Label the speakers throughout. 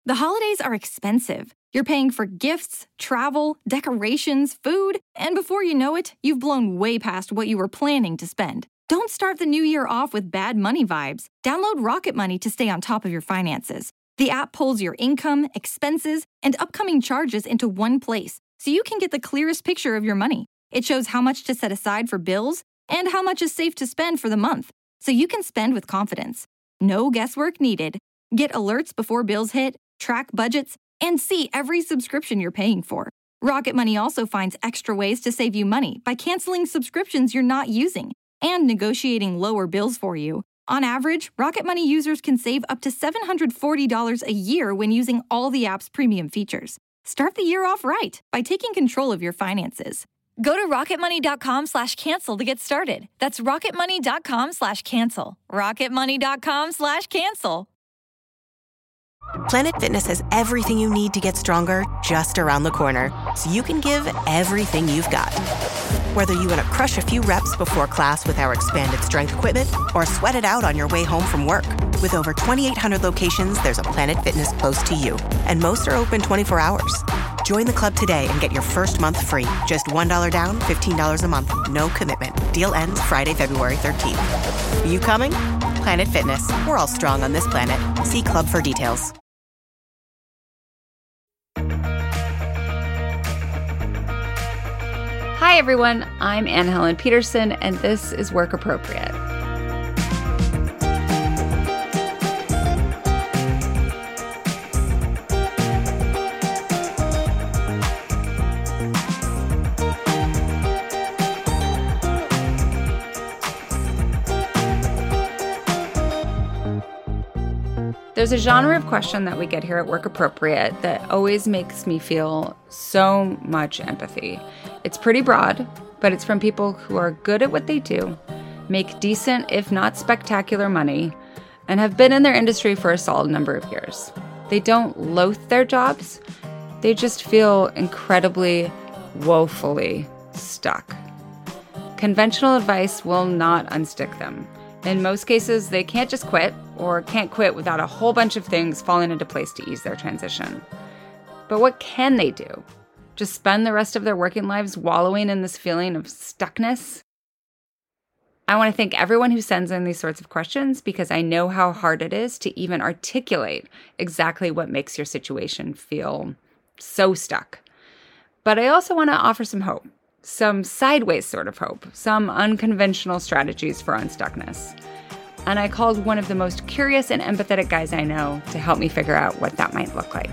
Speaker 1: The holidays are expensive. You're paying for gifts, travel, decorations, food, and before you know it, you've blown way past what you were planning to spend. Don't start the new year off with bad money vibes. Download Rocket Money to stay on top of your finances. The app pulls your income, expenses, and upcoming charges into one place, so you can get the clearest picture of your money. It shows how much to set aside for bills and how much is safe to spend for the month, so you can spend with confidence. No guesswork needed. Get alerts before bills hit, track budgets, and see every subscription you're paying for. Rocket Money also finds extra ways to save you money by canceling subscriptions you're not using and negotiating lower bills for you. On average, Rocket Money users can save up to $740 a year when using all the app's premium features. Start the year off right by taking control of your finances. Go to rocketmoney.com/cancel to get started. That's rocketmoney.com/cancel. rocketmoney.com/cancel.
Speaker 2: Planet Fitness has everything you need to get stronger just around the corner, so you can give everything you've got. Whether you want to crush a few reps before class with our expanded strength equipment or sweat it out on your way home from work. With over 2,800 locations, there's a Planet Fitness close to you, and most are open 24 hours. Join the club today and get your first month free. Just $1 down, $15 a month. No commitment. Deal ends Friday, February 13th. Are you coming? Planet Fitness. We're all strong on this planet. See club for details.
Speaker 3: Hi, everyone. I'm Anne Helen Peterson, and this is Work Appropriate. There's a genre of question that we get here at Work Appropriate that always makes me feel so much empathy. It's pretty broad, but it's from people who are good at what they do, make decent, if not spectacular money, and have been in their industry for a solid number of years. They don't loathe their jobs. They just feel incredibly, woefully stuck. Conventional advice will not unstick them. In most cases, they can't just quit, or can't quit without a whole bunch of things falling into place to ease their transition. But what can they do? Just spend the rest of their working lives wallowing in this feeling of stuckness? I want to thank everyone who sends in these sorts of questions, because I know how hard it is to even articulate exactly what makes your situation feel so stuck. But I also want to offer some hope. Some sideways sort of hope, some unconventional strategies for unstuckness. And I called one of the most curious and empathetic guys I know to help me figure out what that might look like.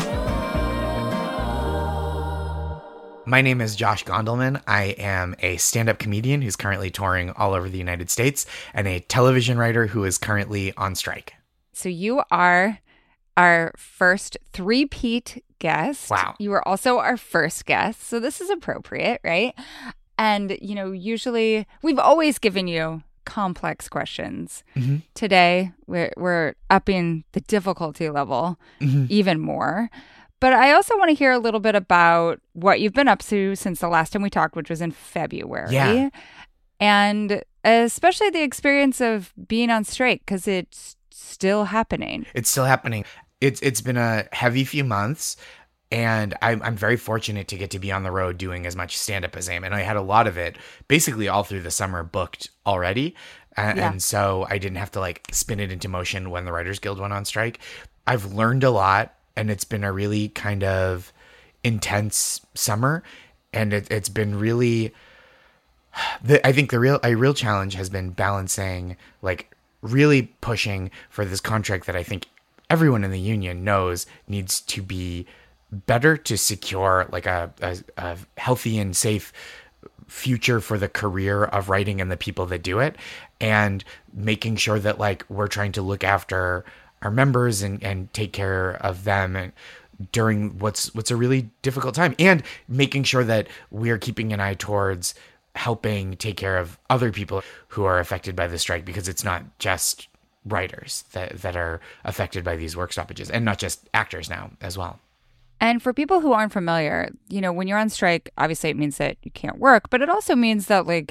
Speaker 4: My name is Josh Gondelman. I am a stand-up comedian who's currently touring all over the United States and a television writer who is currently on strike.
Speaker 3: So you are our first three-peat guest.
Speaker 4: Wow.
Speaker 3: You were also our first guest, so this is appropriate, right? And, you know, usually we've always given you complex questions. Mm-hmm. Today, we're upping the difficulty level even more. But I also want to hear a little bit about what you've been up to since the last time we talked, which was in February.
Speaker 4: Yeah.
Speaker 3: And especially the experience of being on strike, because it's still happening.
Speaker 4: It's still happening. It's been a heavy few months, and I'm very fortunate to get to be on the road doing as much stand-up as I am. And I had a lot of it basically all through the summer booked already. And so I didn't have to like spin it into motion when the Writers Guild went on strike. I've learned a lot, and it's been a really kind of intense summer. And it's been really, I think a real challenge has been balancing, like really pushing for this contract that I think everyone in the union knows needs to be better to secure like a healthy and safe future for the career of writing and the people that do it, and making sure that like we're trying to look after our members and take care of them and during what's a really difficult time, and making sure that we're keeping an eye towards helping take care of other people who are affected by the strike, because it's not just writers that are affected by these work stoppages, and not just actors now as well.
Speaker 3: And for people who aren't familiar, you know, when you're on strike, obviously it means that you can't work, but it also means that like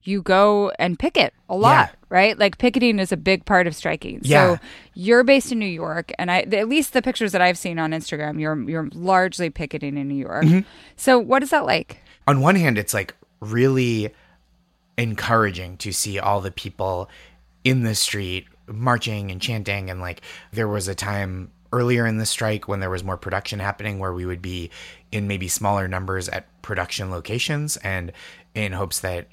Speaker 3: you go and picket a lot, right? Like picketing is a big part of striking.
Speaker 4: Yeah.
Speaker 3: So you're based in New York, and at least the pictures that I've seen on Instagram, you're largely picketing in New York. So what is that like?
Speaker 4: On one hand, it's like really encouraging to see all the people in the street marching and chanting. And like there was a time earlier in the strike when there was more production happening where we would be in maybe smaller numbers at production locations, and in hopes that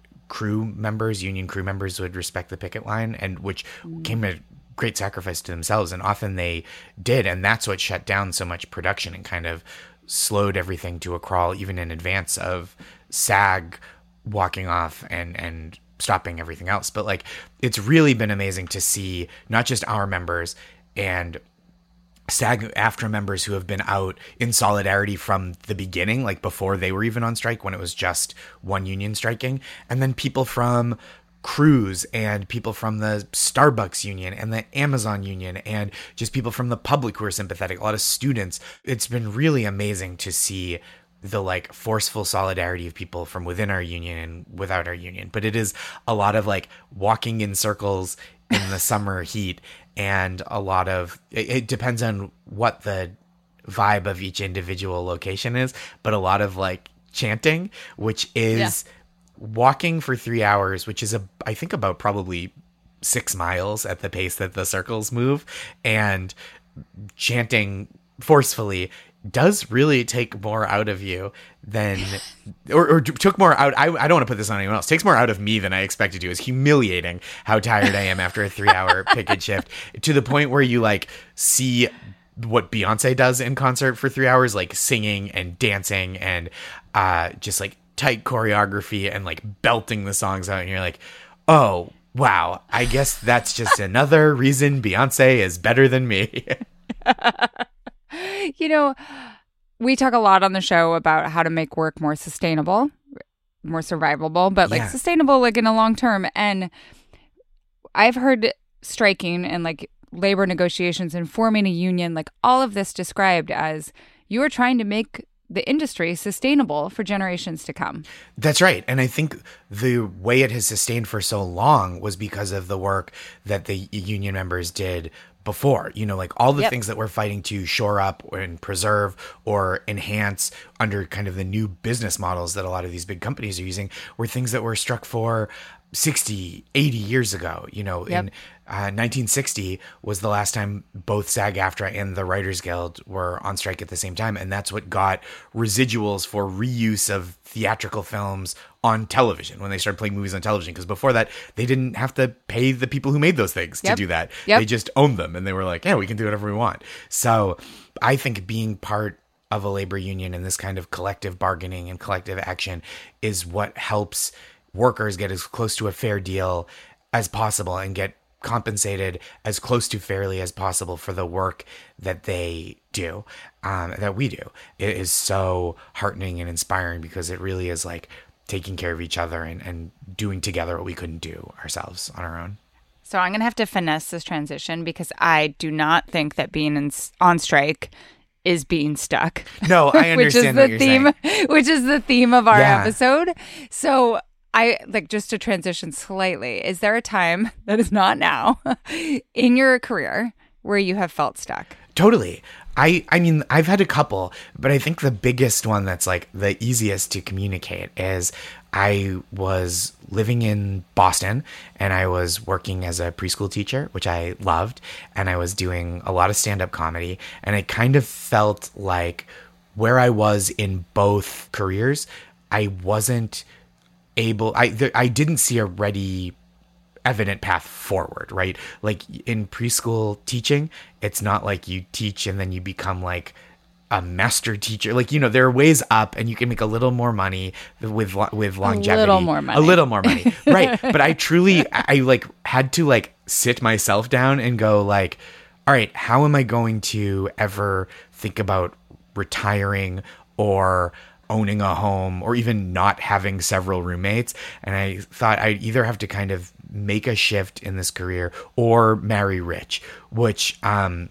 Speaker 4: union crew members would respect the picket line, and which came at great sacrifice to themselves. And often they did. And that's what shut down so much production and kind of slowed everything to a crawl, even in advance of SAG walking off and stopping everything else. But like, it's really been amazing to see not just our members and SAG-AFTRA members who have been out in solidarity from the beginning, like before they were even on strike, when it was just one union striking, and then people from Cruise and people from the Starbucks union and the Amazon union and just people from the public who are sympathetic, a lot of students. It's been really amazing to see the like forceful solidarity of people from within our union and without our union. But it is a lot of like walking in circles in the summer heat, and a lot of it depends on what the vibe of each individual location is, but a lot of like chanting, which is walking for 3 hours, which is I think about probably 6 miles at the pace that the circles move, and chanting forcefully does really take more out of you than or took more out. I don't want to put this on anyone else. Takes more out of me than I expected to. It's humiliating how tired I am after a 3-hour picket shift, to the point where you like see what Beyonce does in concert for 3 hours, like singing and dancing and just like tight choreography and like belting the songs out, and you're like, oh wow, I guess that's just another reason Beyonce is better than me.
Speaker 3: You know, we talk a lot on the show about how to make work more sustainable, more survivable, but like sustainable, like in a long term. And I've heard striking and like labor negotiations and forming a union, like all of this described as you are trying to make the industry sustainable for generations to come.
Speaker 4: That's right. And I think the way it has sustained for so long was because of the work that the union members did before, you know, like all the things that we're fighting to shore up and preserve or enhance under kind of the new business models that a lot of these big companies are using were things that were struck for 60, 80 years ago. You know, in 1960 was the last time both SAG-AFTRA and the Writers Guild were on strike at the same time. And that's what got residuals for reuse of theatrical films on television when they started playing movies on television. Because before that, they didn't have to pay the people who made those things to do that. They just owned them, and they were like, yeah, we can do whatever we want. So I think being part of a labor union and this kind of collective bargaining and collective action is what helps workers get as close to a fair deal as possible and get compensated as close to fairly as possible for the work that they do, that we do. It is so heartening and inspiring because it really is like taking care of each other and doing together what we couldn't do ourselves on our own.
Speaker 3: So I'm going to have to finesse this transition because I do not think that being on strike is being stuck.
Speaker 4: No, I understand what you're saying.
Speaker 3: Which is the theme of our episode. So I like, just to transition slightly, is there a time that is not now in your career where you have felt stuck?
Speaker 4: Totally. I mean, I've had a couple, but I think the biggest one that's like the easiest to communicate is I was living in Boston and I was working as a preschool teacher, which I loved, and I was doing a lot of stand-up comedy, and it kind of felt like where I was in both careers, I wasn't able, I didn't see a ready evident path forward, right? Like in preschool teaching, it's not like you teach and then you become like a master teacher. Like, you know, there are ways up and you can make a little more money with longevity. A little more money. Right. But I like had to like sit myself down and go like, all right, how am I going to ever think about retiring or owning a home or even not having several roommates? And I thought I'd either have to kind of make a shift in this career or marry rich, which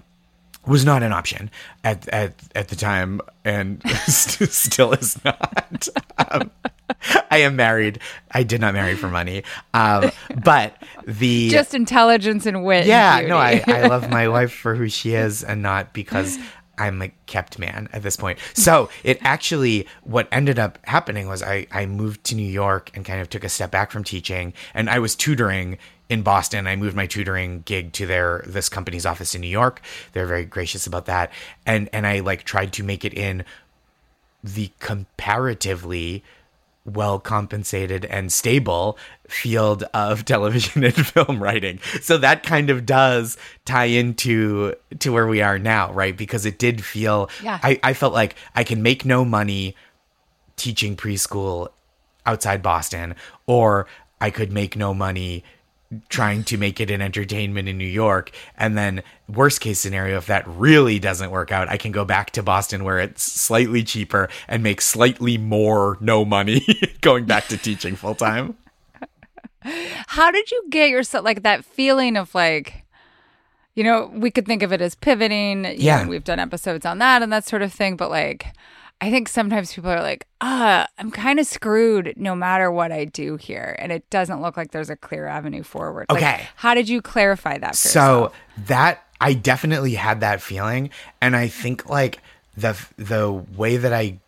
Speaker 4: was not an option at the time and still is not. I am married. I did not marry for money. But the
Speaker 3: just intelligence and wit.
Speaker 4: Yeah,
Speaker 3: and
Speaker 4: no, I love my wife for who she is and not because I'm a kept man at this point. So it actually, what ended up happening was I moved to New York and kind of took a step back from teaching, and I was tutoring in Boston. I moved my tutoring gig to this company's office in New York. They're very gracious about that. And I like tried to make it in the comparatively well compensated and stable field of television and film writing. So that kind of does tie into where we are now, right? Because it did feel, I felt like I can make no money teaching preschool outside Boston, or I could make no money trying to make it in entertainment in New York. And then worst case scenario, if that really doesn't work out, I can go back to Boston where it's slightly cheaper and make slightly more no money going back to teaching full time.
Speaker 3: How did you get yourself like that feeling of like, you know, we could think of it as pivoting.
Speaker 4: Yeah.
Speaker 3: We've done episodes on that and that sort of thing. But like, I think sometimes people are like, I'm kind of screwed no matter what I do here. And it doesn't look like there's a clear avenue forward.
Speaker 4: Okay.
Speaker 3: Like, how did you clarify that for yourself?
Speaker 4: So that, I definitely had that feeling. And I think like the way that I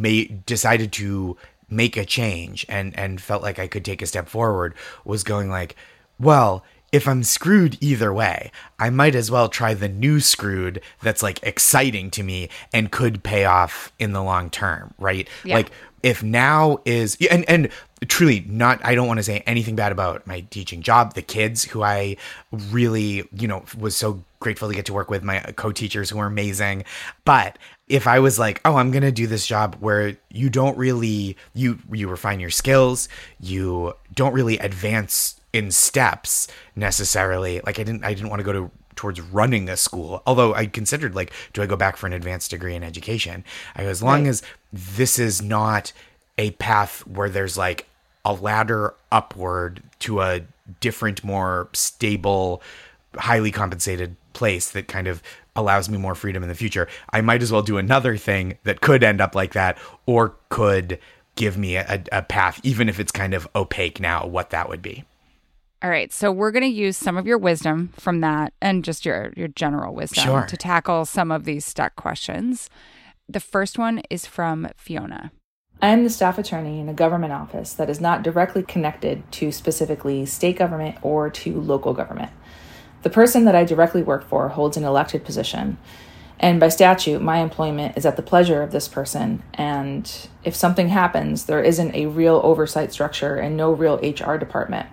Speaker 4: decided to make a change and felt like I could take a step forward was going like, well, if I'm screwed either way, I might as well try the new screwed that's like exciting to me and could pay off in the long term, right?
Speaker 3: Yeah.
Speaker 4: Like if now is, and truly not, I don't want to say anything bad about my teaching job, the kids who I really, was so grateful to get to work with, my co-teachers who were amazing. But if I was like, oh, I'm going to do this job where you don't really, you refine your skills, you don't really advance in steps necessarily. Like I didn't want to go towards running a school. Although I considered like, do I go back for an advanced degree in education? As long as this is not a path where there's like a ladder upward to a different, more stable, highly compensated place that kind of allows me more freedom in the future, I might as well do another thing that could end up like that, or could give me a path, even if it's kind of opaque now, what that would be.
Speaker 3: All right, so we're going to use some of your wisdom from that and just your general wisdom to tackle some of these stuck questions. The first one is from Fiona.
Speaker 5: I am the staff attorney in a government office that is not directly connected to specifically state government or to local government. The person that I directly work for holds an elected position, and by statute, my employment is at the pleasure of this person, and if something happens, there isn't a real oversight structure and no real HR department.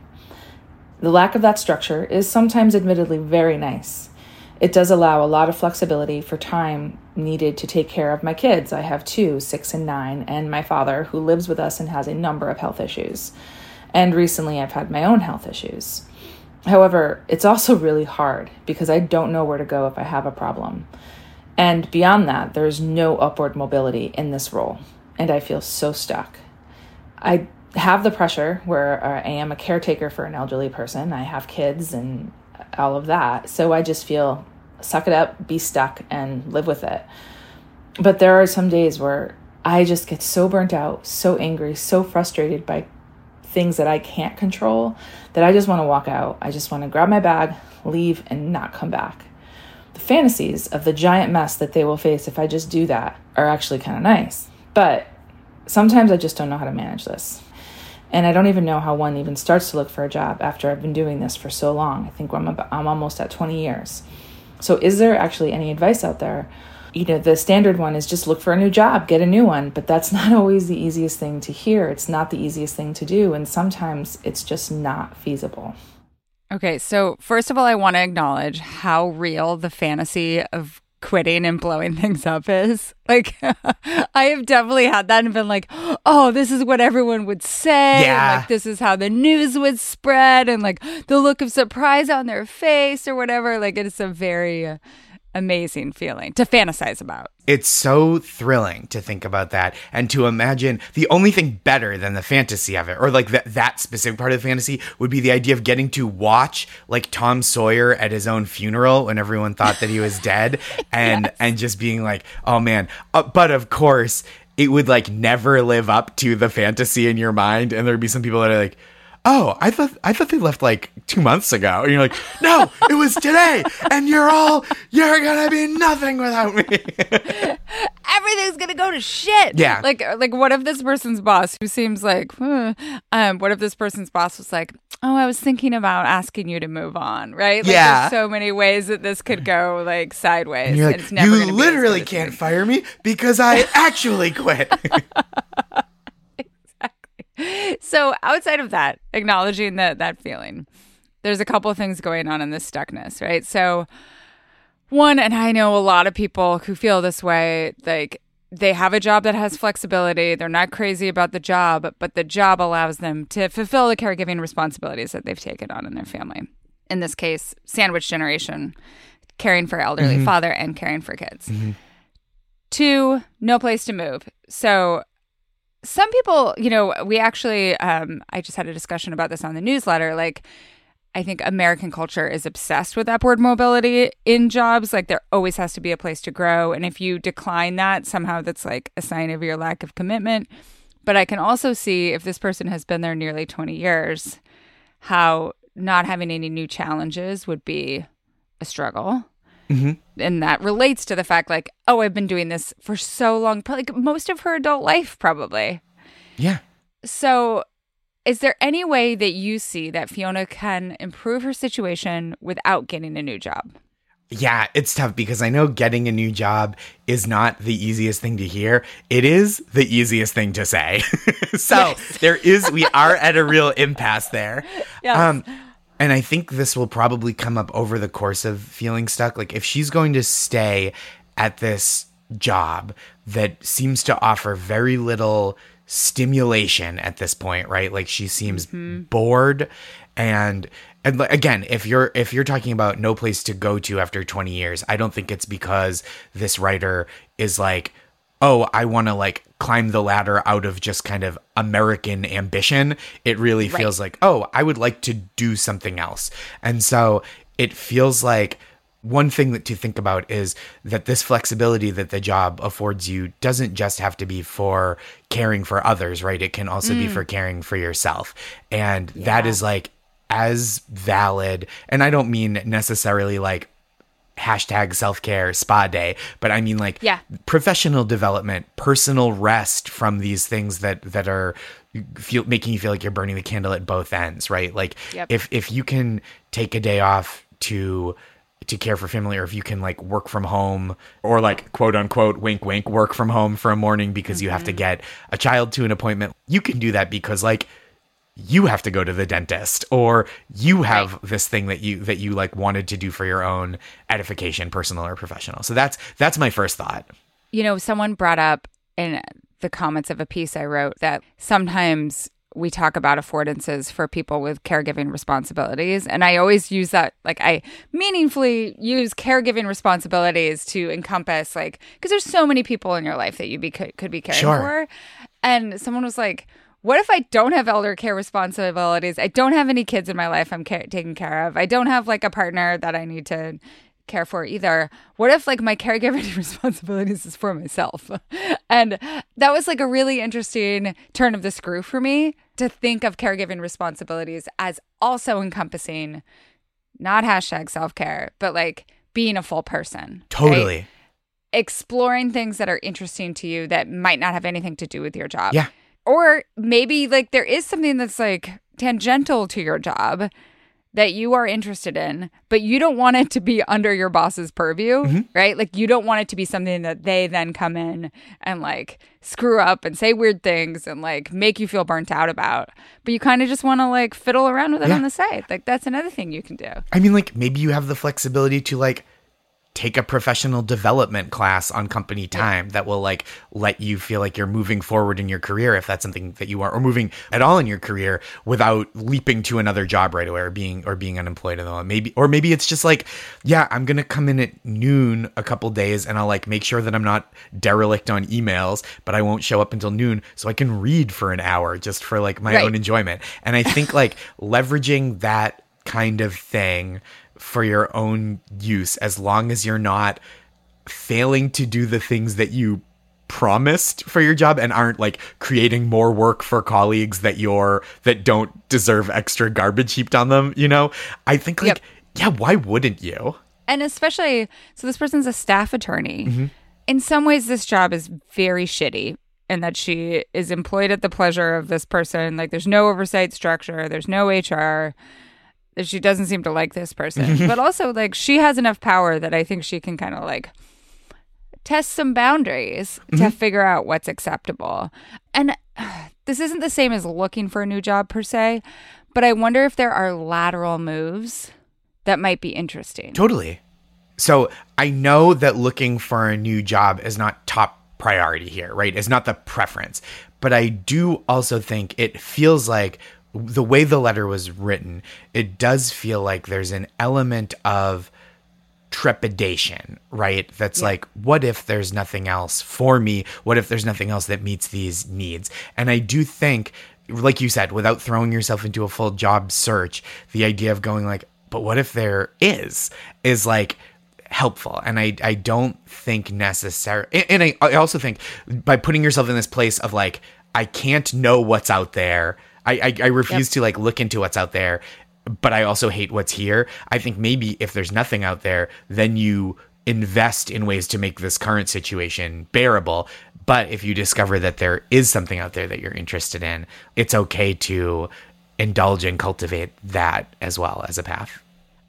Speaker 5: The lack of that structure is sometimes admittedly very nice. It does allow a lot of flexibility for time needed to take care of my kids. I have 2, 6 and 9, and my father, who lives with us and has a number of health issues. And recently I've had my own health issues. However, it's also really hard because I don't know where to go if I have a problem. And beyond that, there's no upward mobility in this role, and I feel so stuck. I have the pressure where I am a caretaker for an elderly person. I have kids and all of that. So I just feel suck it up, be stuck, and live with it. But there are some days where I just get so burnt out, so angry, so frustrated by things that I can't control that I just want to walk out. I just want to grab my bag, leave, and not come back. The fantasies of the giant mess that they will face if I just do that are actually kind of nice. But sometimes I just don't know how to manage this. And I don't even know how one even starts to look for a job after I've been doing this for so long. I think I'm almost at 20 years. So is there actually any advice out there? The standard one is just look for a new job, get a new one. But that's not always the easiest thing to hear. It's not the easiest thing to do. And sometimes it's just not feasible.
Speaker 3: Okay, so first of all, I want to acknowledge how real the fantasy of quitting and blowing things up is. Like, I have definitely had that and been like, oh, this is what everyone would say.
Speaker 4: Yeah.
Speaker 3: And like, this is how the news would spread. And like the look of surprise on their face or whatever. Like, it's a very amazing feeling to fantasize about.
Speaker 4: It's so thrilling to think about that and to imagine the only thing better than the fantasy of it, or like that specific part of the fantasy, would be the idea of getting to watch like Tom Sawyer at his own funeral when everyone thought that he was dead and just being like, oh man. But of course, it would like never live up to the fantasy in your mind. And there'd be some people that are like, oh, I thought they left like 2 months ago. And you're like, no, it was today. And you're gonna be nothing without me.
Speaker 3: Everything's gonna go to shit.
Speaker 4: Yeah.
Speaker 3: Like what if this person's boss, who seems like, what if this person's boss was like, oh, I was thinking about asking you to move on, right? Like,
Speaker 4: Yeah.
Speaker 3: There's so many ways that this could go like sideways.
Speaker 4: And you're like,
Speaker 3: it's never
Speaker 4: you
Speaker 3: gonna be
Speaker 4: literally
Speaker 3: as good
Speaker 4: can't
Speaker 3: as
Speaker 4: fire me because I actually quit.
Speaker 3: So outside of that, acknowledging that feeling, there's a couple of things going on in this stuckness, right? So one, and I know a lot of people who feel this way, like they have a job that has flexibility. They're not crazy about the job, but the job allows them to fulfill the caregiving responsibilities that they've taken on in their family. In this case, sandwich generation, caring for elderly father and caring for kids. Two, no place to move. So some people, we actually, I just had a discussion about this on the newsletter. Like, I think American culture is obsessed with upward mobility in jobs. Like, there always has to be a place to grow. And if you decline that, somehow that's like a sign of your lack of commitment. But I can also see if this person has been there nearly 20 years, how not having any new challenges would be a struggle. And that relates to the fact like, oh, I've been doing this for so long, probably like most of her adult life, probably.
Speaker 4: Yeah.
Speaker 3: So is there any way that you see that Fiona can improve her situation without getting a new job?
Speaker 4: Yeah, it's tough because I know getting a new job is not the easiest thing to hear. It is the easiest thing to say. So we are at a real impasse there.
Speaker 3: Yes.
Speaker 4: And I think this will probably come up over the course of feeling stuck. Like if she's going to stay at this job that seems to offer very little stimulation at this point, right? Like she seems bored. And again, if you're talking about no place to go to after 20 years, I don't think it's because this writer is like, oh, I want to like climb the ladder out of just kind of American ambition. It really feels like, oh, I would like to do something else. And so it feels like one thing to think about is that this flexibility that the job affords you doesn't just have to be for caring for others, right? It can also be for caring for yourself. And that is like as valid. And I don't mean necessarily like hashtag self-care spa day, but I mean like professional development, personal rest from these things that are making you feel like you're burning the candle at both ends, right? Like if you can take a day off to care for family, or if you can like work from home, or like quote unquote wink wink work from home for a morning because you have to get a child to an appointment, you can do that because like you have to go to the dentist, or you have this thing that you like wanted to do for your own edification, personal or professional. So that's my first thought.
Speaker 3: Someone brought up in the comments of a piece I wrote that sometimes we talk about affordances for people with caregiving responsibilities. And I always use that, like I meaningfully use caregiving responsibilities to encompass like, because there's so many people in your life that you could be caring for. And someone was like, what if I don't have elder care responsibilities? I don't have any kids in my life I'm taking care of. I don't have like a partner that I need to care for either. What if like my caregiving responsibilities is for myself? And that was like a really interesting turn of the screw for me to think of caregiving responsibilities as also encompassing not hashtag self-care, but like being a full person.
Speaker 4: Totally.
Speaker 3: Right? Exploring things that are interesting to you that might not have anything to do with your job.
Speaker 4: Yeah.
Speaker 3: Or maybe like there is something that's like tangential to your job that you are interested in, but you don't want it to be under your boss's purview, right? Like you don't want it to be something that they then come in and like screw up and say weird things and like make you feel burnt out about. But you kind of just want to like fiddle around with it on the side. Like that's another thing you can do.
Speaker 4: I mean, like maybe you have the flexibility to like take a professional development class on company time that will like let you feel like you're moving forward in your career, if that's something that you are, or moving at all in your career without leaping to another job right away or being unemployed at the moment. Maybe it's just like, yeah, I'm going to come in at noon a couple days and I'll like make sure that I'm not derelict on emails, but I won't show up until noon so I can read for an hour just for like my own enjoyment. And I think like leveraging that kind of thing for your own use, as long as you're not failing to do the things that you promised for your job and aren't like creating more work for colleagues that don't deserve extra garbage heaped on them, I think like, yeah, why wouldn't you?
Speaker 3: And especially, so this person's a staff attorney. In some ways, this job is very shitty in that she is employed at the pleasure of this person. Like, there's no oversight structure. There's no HR. She doesn't seem to like this person. But also, like, she has enough power that I think she can kind of, like, test some boundaries to figure out what's acceptable. And this isn't the same as looking for a new job, per se. But I wonder if there are lateral moves that might be interesting.
Speaker 4: Totally. So I know that looking for a new job is not top priority here, right? It's not the preference. But I do also think it feels like the way the letter was written, it does feel like there's an element of trepidation, right? That's like, what if there's nothing else for me? What if there's nothing else that meets these needs? And I do think, like you said, without throwing yourself into a full job search, the idea of going like, but what if there is like helpful. And I don't think necessarily, and I also think by putting yourself in this place of like, I can't know what's out there. I refuse to like look into what's out there, but I also hate what's here. I think maybe if there's nothing out there, then you invest in ways to make this current situation bearable. But if you discover that there is something out there that you're interested in, it's okay to indulge and cultivate that as well as a path.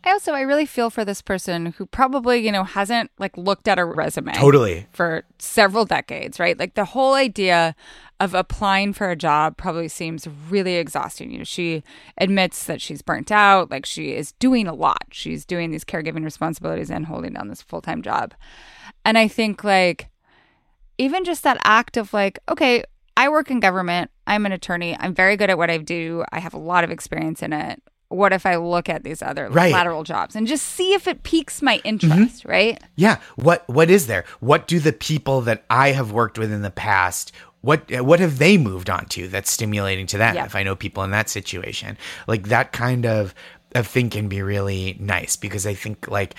Speaker 3: I really feel for this person who probably, hasn't like looked at a resume
Speaker 4: totally
Speaker 3: for several decades, right? Like the whole idea of applying for a job probably seems really exhausting. She admits that she's burnt out, like she is doing a lot. She's doing these caregiving responsibilities and holding down this full-time job. And I think like even just that act of like, okay, I work in government. I'm an attorney. I'm very good at what I do. I have a lot of experience in it. What if I look at these other lateral jobs and just see if it piques my interest, right?
Speaker 4: Yeah. What is there? What do the people that I have worked with in the past, what have they moved on to that's stimulating to them? If I know people in that situation, like that kind of thing can be really nice, because I think like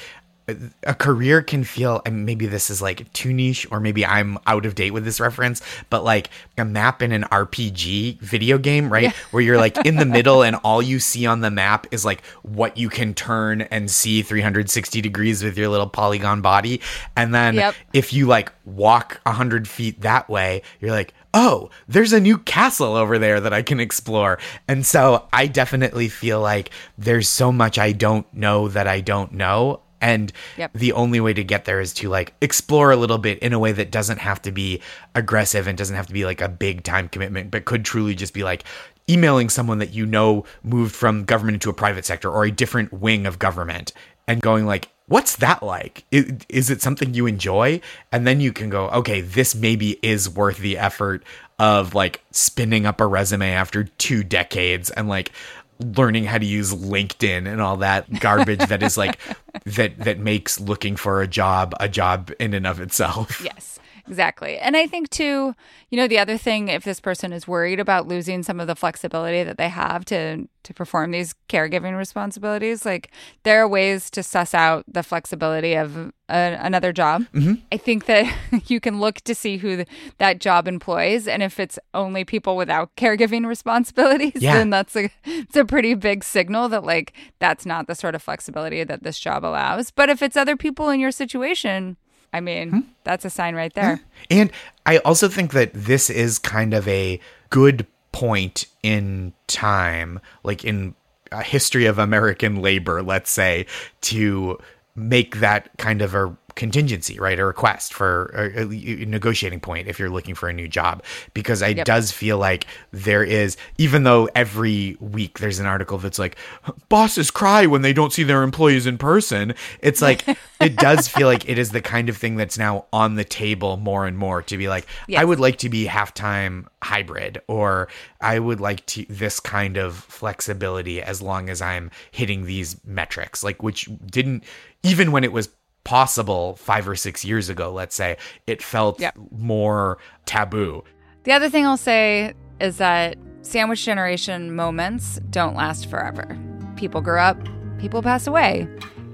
Speaker 4: a career can feel, and maybe this is like too niche, or maybe I'm out of date with this reference, but like a map in an RPG video game, right? Yeah. Where you're like in the middle and all you see on the map is like what you can turn and see 360 degrees with your little polygon body. And then if you like walk 100 feet that way, you're like, oh, there's a new castle over there that I can explore. And so I definitely feel like there's so much I don't know that I don't know. And the only way to get there is to like explore a little bit in a way that doesn't have to be aggressive and doesn't have to be like a big time commitment, but could truly just be like emailing someone that moved from government into a private sector or a different wing of government and going like, what's that like? Is it something you enjoy? And then you can go, okay, this maybe is worth the effort of like spinning up a resume after 2 decades and like learning how to use LinkedIn and all that garbage that is like that makes looking for a job in and of itself.
Speaker 3: Yes, exactly. And I think too, the other thing, if this person is worried about losing some of the flexibility that they have to perform these caregiving responsibilities, like there are ways to suss out the flexibility of another job. I think that you can look to see who that job employs, and if it's only people without caregiving responsibilities, then it's a pretty big signal that like that's not the sort of flexibility that this job allows. But if it's other people in your situation, I mean, that's a sign right there.
Speaker 4: And I also think that this is kind of a good point in time, like in a history of American labor, let's say, to make that kind of a contingency, right? A request for a negotiating point if you're looking for a new job, because it does feel like there is, even though every week there's an article that's like bosses cry when they don't see their employees in person. It's like, it does feel like it is the kind of thing that's now on the table more and more to be like, I would like to be half-time hybrid, or I would like to this kind of flexibility as long as I'm hitting these metrics, like, which didn't, even when it was possible 5 or 6 years ago, let's say, it felt more taboo.
Speaker 3: The other thing I'll say is that sandwich generation moments don't last forever. People grow up, people pass away.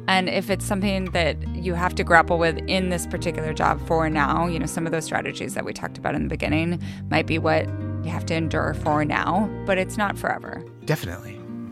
Speaker 3: And if it's something that you have to grapple with in this particular job for now, some of those strategies that we talked about in the beginning might be what you have to endure for now, but it's not forever.
Speaker 4: Definitely.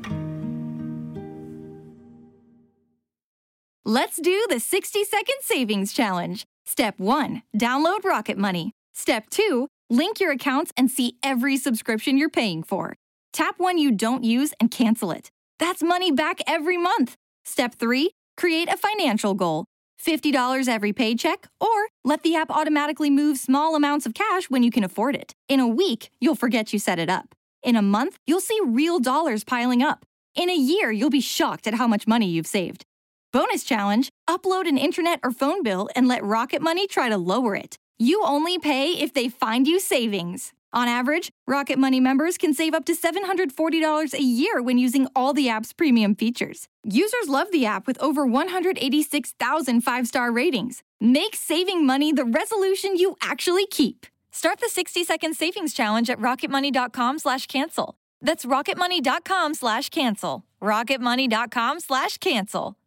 Speaker 1: Let's do the 60-second savings challenge. Step 1, download Rocket Money. Step 2, link your accounts and see every subscription you're paying for. Tap one you don't use and cancel it. That's money back every month. Step 3, create a financial goal. $50 every paycheck, or let the app automatically move small amounts of cash when you can afford it. In a week, you'll forget you set it up. In a month, you'll see real dollars piling up. In a year, you'll be shocked at how much money you've saved. Bonus challenge, upload an internet or phone bill and let Rocket Money try to lower it. You only pay if they find you savings. On average, Rocket Money members can save up to $740 a year when using all the app's premium features. Users love the app with over 186,000 five-star ratings. Make saving money the resolution you actually keep. Start the 60-second savings challenge at rocketmoney.com/cancel. That's rocketmoney.com/cancel. rocketmoney.com/cancel.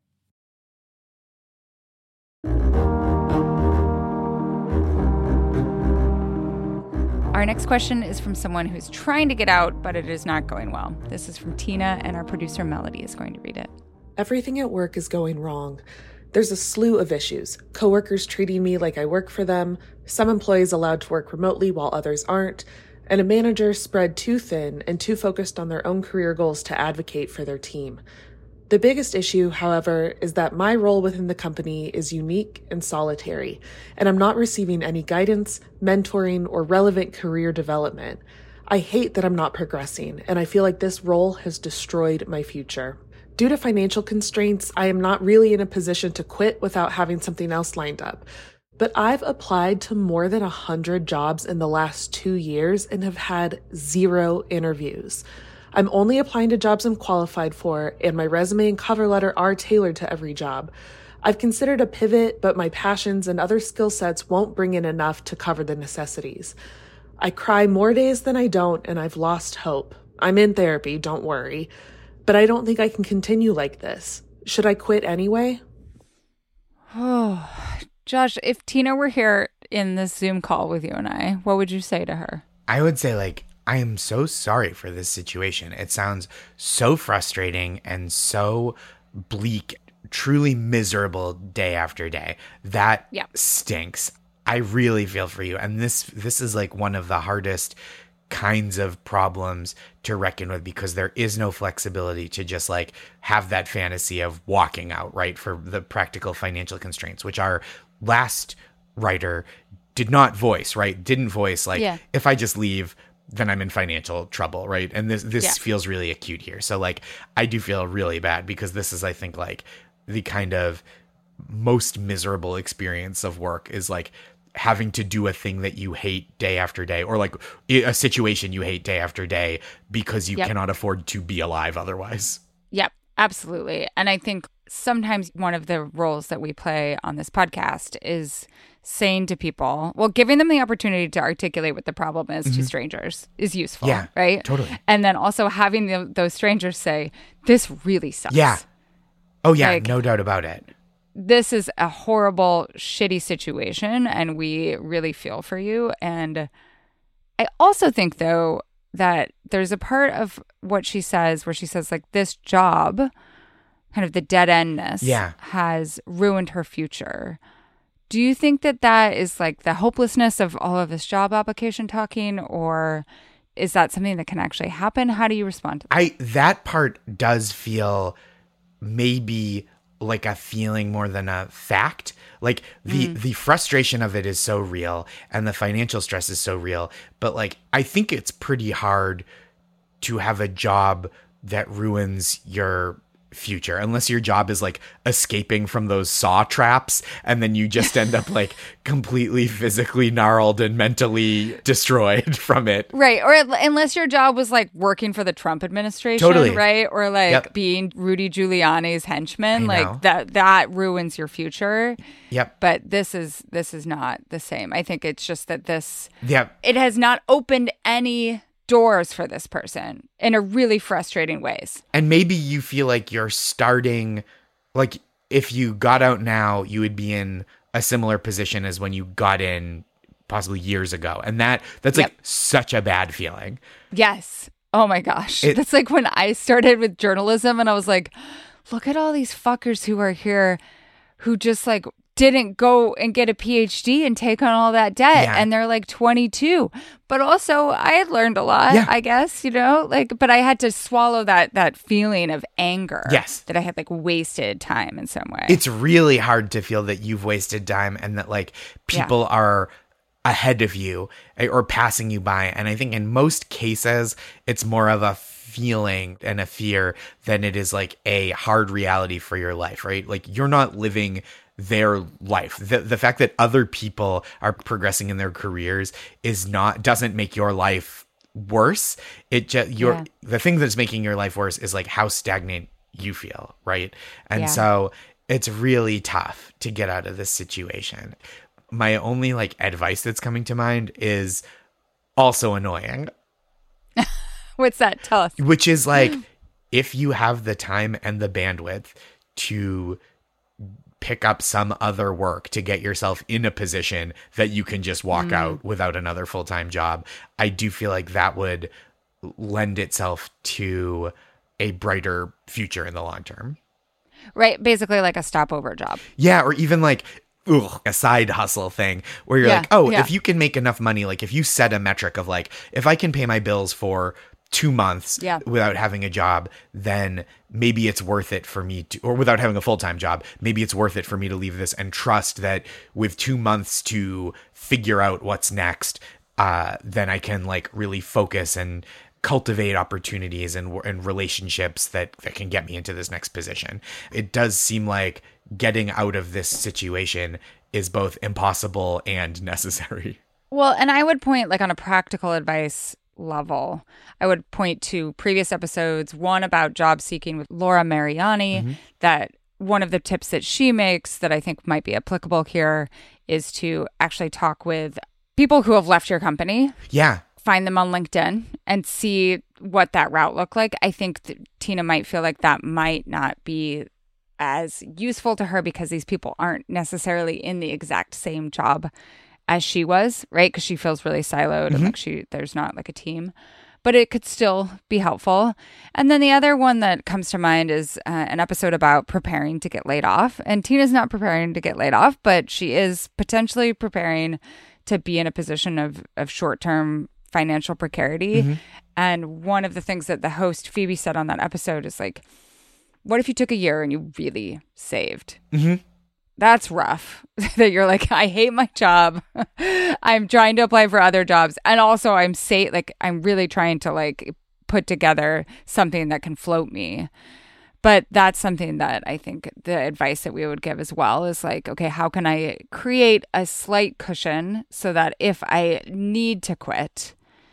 Speaker 3: Our next question is from someone who's trying to get out, but it is not going well. This is from Tina, and our producer Melody is going to read it.
Speaker 6: Everything at work is going wrong. There's a slew of issues. Coworkers treating me like I work for them, some employees allowed to work remotely while others aren't, and a manager spread too thin and too focused on their own career goals to advocate for their team. The biggest issue, however, is that my role within the company is unique and solitary, and I'm not receiving any guidance, mentoring, or relevant career development. I hate that I'm not progressing, and I feel like this role has destroyed my future. Due to financial constraints, I am not really in a position to quit without having something else lined up. But I've applied to more than 100 jobs in the last 2 years and have had 0 interviews. I'm only applying to jobs I'm qualified for, and my resume and cover letter are tailored to every job. I've considered a pivot, but my passions and other skill sets won't bring in enough to cover the necessities. I cry more days than I don't, and I've lost hope. I'm in therapy, don't worry. But I don't think I can continue like this. Should I quit anyway?
Speaker 3: Oh, Josh, if Tina were here in this Zoom call with you and I, what would you say to her?
Speaker 4: I would say, I am so sorry for this situation. It sounds so frustrating and so bleak, truly miserable day after day. That stinks. I really feel for you. And this is one of the hardest kinds of problems to reckon with, because there is no flexibility to just have that fantasy of walking out, right? For the practical financial constraints, which our last writer did not voice, right? Didn't voice if I just leave, then I'm in financial trouble, right? And this feels really acute here. So I do feel really bad, because this is, I think, the kind of most miserable experience of work is having to do a thing that you hate day after day, or a situation you hate day after day because you cannot afford to be alive otherwise.
Speaker 3: Yep, absolutely. And I think sometimes one of the roles that we play on this podcast is saying to people, giving them the opportunity to articulate what the problem is to strangers is useful, right?
Speaker 4: Totally.
Speaker 3: And then also having those strangers say, this really sucks.
Speaker 4: Yeah. Oh, yeah, no doubt about it.
Speaker 3: This is a horrible, shitty situation, and we really feel for you. And I also think, though, that there's a part of what she says where she says, this job, kind of the dead endness, has ruined her future. Do you think that is the hopelessness of all of this job application talking, or is that something that can actually happen? How do you respond to that?
Speaker 4: That part does feel maybe like a feeling more than a fact. The frustration of it is so real, and the financial stress is so real. But I think it's pretty hard to have a job that ruins your future, unless your job is escaping from those saw traps, and then you just end up completely physically gnarled and mentally destroyed from it,
Speaker 3: right? Or unless your job was working for the Trump administration,
Speaker 4: totally,
Speaker 3: right? Or being Rudy Giuliani's henchman, that ruins your future.
Speaker 4: Yep.
Speaker 3: But this is not the same. I think it's just that
Speaker 4: it
Speaker 3: has not opened any doors for this person in a really frustrating ways.
Speaker 4: And maybe you feel you're starting, if you got out now, you would be in a similar position as when you got in possibly years ago. And that's like such a bad feeling.
Speaker 3: Yes. Oh my gosh. That's like when I started with journalism and I was like, look at all these fuckers who are here who just like didn't go and get a PhD and take on all that debt.
Speaker 4: Yeah.
Speaker 3: And they're like 22. But also I had learned a lot, I guess, but I had to swallow that feeling of anger.
Speaker 4: Yes.
Speaker 3: That I had like wasted time in some way.
Speaker 4: It's really hard to feel that you've wasted time and that like people are ahead of you or passing you by. And I think in most cases, it's more of a feeling and a fear than it is like a hard reality for your life, right? Like you're not living their life. The fact that other people are progressing in their careers doesn't make your life worse. It just the thing that's making your life worse is like how stagnant you feel, right? And so it's really tough to get out of this situation. My only like advice that's coming to mind is also annoying.
Speaker 3: What's that? Tell us.
Speaker 4: Which is like, if you have the time and the bandwidth to pick up some other work to get yourself in a position that you can just walk out without another full-time job, I do feel like that would lend itself to a brighter future in the long term.
Speaker 3: Right. Basically like a stopover job.
Speaker 4: Yeah. Or even like, a side hustle thing where you're like, if you can make enough money, like if you set a metric of like, if I can pay my bills for 2 months without having a job, then maybe it's worth it for me to, or without having a full-time job, maybe it's worth it for me to leave this and trust that with 2 months to figure out what's next, then I can like really focus and cultivate opportunities and relationships that can get me into this next position. It does seem like getting out of this situation is both impossible and necessary.
Speaker 3: Well, and I would point like on a practical advice level, I would point to previous episodes, one about job seeking with Laura Mariani, that one of the tips that she makes that I think might be applicable here is to actually talk with people who have left your company.
Speaker 4: Yeah.
Speaker 3: Find them on LinkedIn and see what that route looked like. I think Tina might feel like that might not be as useful to her because these people aren't necessarily in the exact same job as she was, right? Because she feels really siloed and like there's not like a team, but it could still be helpful. And then the other one that comes to mind is an episode about preparing to get laid off. And Tina's not preparing to get laid off, but she is potentially preparing to be in a position of short-term financial precarity. And one of the things that the host Phoebe said on that episode is like, what if you took a year and you really saved? That's rough. That you're like, I hate my job. I'm trying to apply for other jobs. And also I'm really trying to like put together something that can float me. But that's something that I think the advice that we would give as well is like, okay, how can I create a slight cushion so that if I need to quit,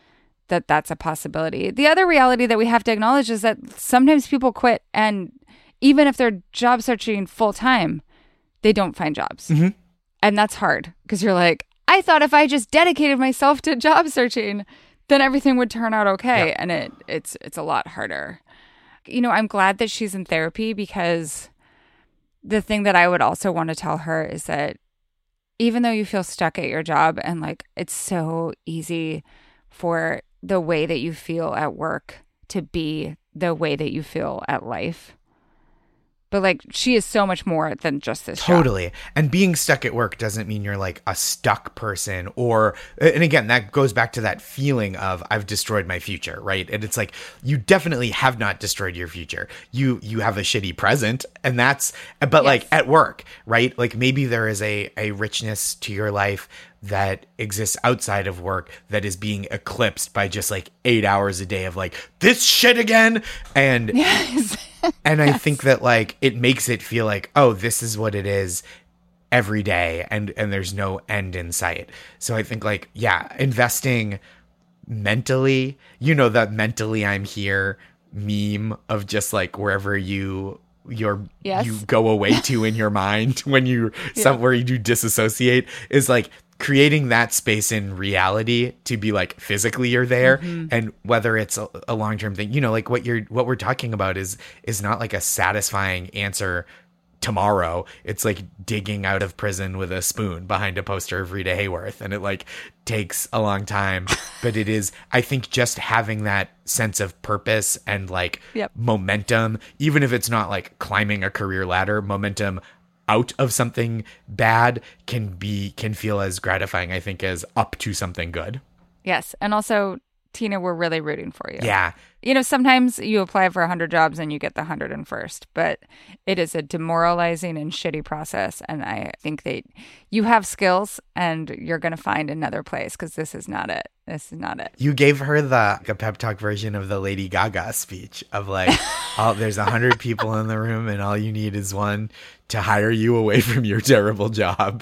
Speaker 3: that's a possibility. The other reality that we have to acknowledge is that sometimes people quit, and even if they're job searching full time, they don't find jobs. And that's hard because you're like, I thought if I just dedicated myself to job searching, then everything would turn out okay. And it's a lot harder. I'm glad that she's in therapy because the thing that I would also want to tell her is that even though you feel stuck at your job and like it's so easy for the way that you feel at work to be the way that you feel at life. But like she is so much more than just this
Speaker 4: Totally.
Speaker 3: job.
Speaker 4: And being stuck at work doesn't mean you're like a stuck person and again, that goes back to that feeling of I've destroyed my future, right? And it's like, you definitely have not destroyed your future. You have a shitty present like at work, right? Like maybe there is a richness to your life that exists outside of work that is being eclipsed by just like 8 hours a day of like this shit again. And and I think that like it makes it feel like, oh, this is what it is every day and there's no end in sight. So I think like, investing mentally, that mentally I'm here meme of just like wherever you go away to in your mind when you somewhere you do disassociate is like creating that space in reality to be like physically you're there. And whether it's a long-term thing, like what we're talking about is not like a satisfying answer tomorrow. It's like digging out of prison with a spoon behind a poster of Rita Hayworth. And it like takes a long time. But it is, I think, just having that sense of purpose and like momentum, even if it's not like climbing a career ladder, momentum out of something bad can feel as gratifying, I think, as up to something good.
Speaker 3: Yes. And also, Tina, we're really rooting for you.
Speaker 4: Yeah.
Speaker 3: You know, sometimes you apply for 100 jobs and you get the 101st, but it is a demoralizing and shitty process. And I think that you have skills and you're going to find another place, because this is not it. This is not it.
Speaker 4: You gave her a pep talk version of the Lady Gaga speech of like, there's 100 people in the room and all you need is one to hire you away from your terrible job.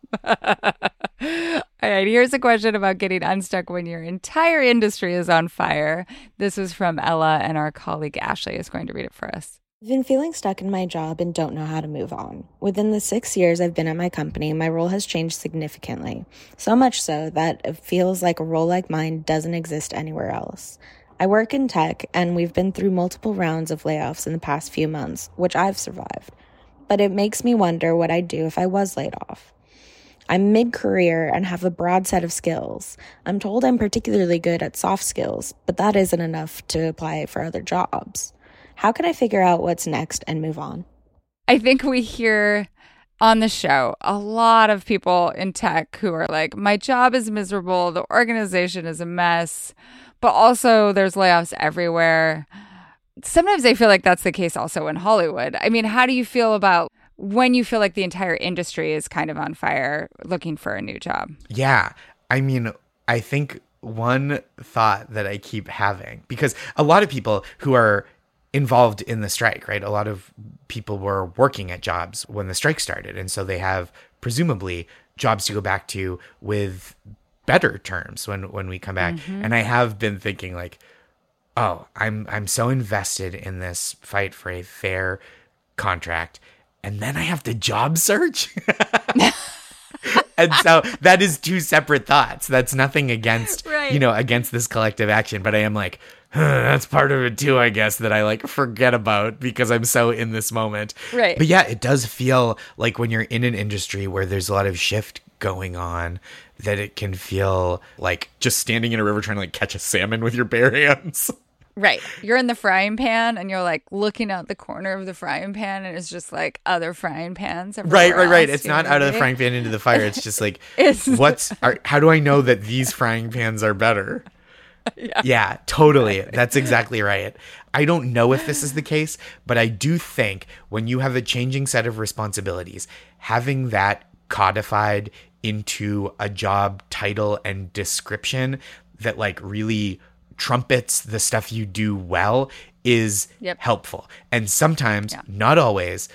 Speaker 3: All right, here's a question about getting unstuck when your entire industry is on fire. This was from Ella, and our colleague Ashley is going to read it for us.
Speaker 7: I've been feeling stuck in my job and don't know how to move on. Within the 6 years I've been at my company, my role has changed significantly. So much so that it feels like a role like mine doesn't exist anywhere else. I work in tech, and we've been through multiple rounds of layoffs in the past few months, which I've survived. But it makes me wonder what I'd do if I was laid off. I'm mid-career and have a broad set of skills. I'm told I'm particularly good at soft skills, but that isn't enough to apply for other jobs. How can I figure out what's next and move on?
Speaker 3: I think we hear on the show a lot of people in tech who are like, my job is miserable, the organization is a mess, but also there's layoffs everywhere. Sometimes I feel like that's the case also in Hollywood. I mean, how do you feel about when you feel like the entire industry is kind of on fire looking for a new job?
Speaker 4: Yeah. I mean, I think one thought that I keep having, because a lot of people who are involved in the strike, right? A lot of people were working at jobs when the strike started. And so they have presumably jobs to go back to with better terms when we come back. Mm-hmm. And I have been thinking like, oh, I'm so invested in this fight for a fair contract. And then I have to job search. And so that is two separate thoughts. That's nothing against, against this collective action. But I am like, that's part of it too, I guess, that I like forget about because I'm so in this moment.
Speaker 3: Right.
Speaker 4: But yeah, it does feel like when you're in an industry where there's a lot of shift going on, that it can feel like just standing in a river trying to like catch a salmon with your bare hands.
Speaker 3: Right. You're in the frying pan and you're like looking out the corner of the frying pan and it's just like other frying pans.
Speaker 4: Right. It's not out of the frying pan into the fire. It's just like, how do I know that these frying pans are better? Yeah, totally. That's exactly right. I don't know if this is the case, but I do think when you have a changing set of responsibilities, having that codified into a job title and description that like really trumpets the stuff you do well is helpful. And sometimes, not always,